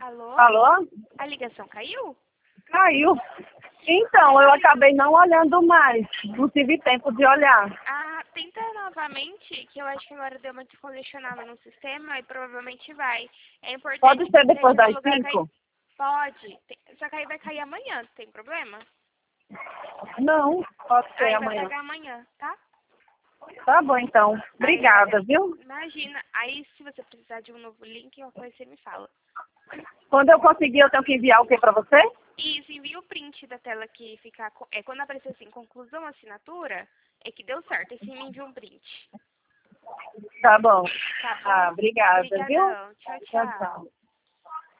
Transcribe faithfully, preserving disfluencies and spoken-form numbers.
Alô? Alô? A ligação caiu? Caiu. Então, eu acabei não olhando mais. Não tive tempo de olhar. Ah, tenta novamente, que eu acho que agora deu uma descongestionada no sistema e provavelmente vai. É importante Pode ser que depois esteja das no lugar cinco? caído. Pode. Tem- Só que aí vai cair amanhã, tem problema? Não, pode ser Aí vai amanhã. pegar amanhã, tá? Tá bom, então. Obrigada, Aí, viu? imagina. Aí se você precisar de um novo link, uma coisa você me fala. Quando eu conseguir, eu tenho que enviar o que pra você? Isso, envia o print da tela que fica... co- É, quando aparecer assim, conclusão, assinatura, é que deu certo. Aí você me envia um print. Tá bom. Tá bom? Ah, obrigada, viu? Obrigadão. Tchau, Tchau, tchau. tchau.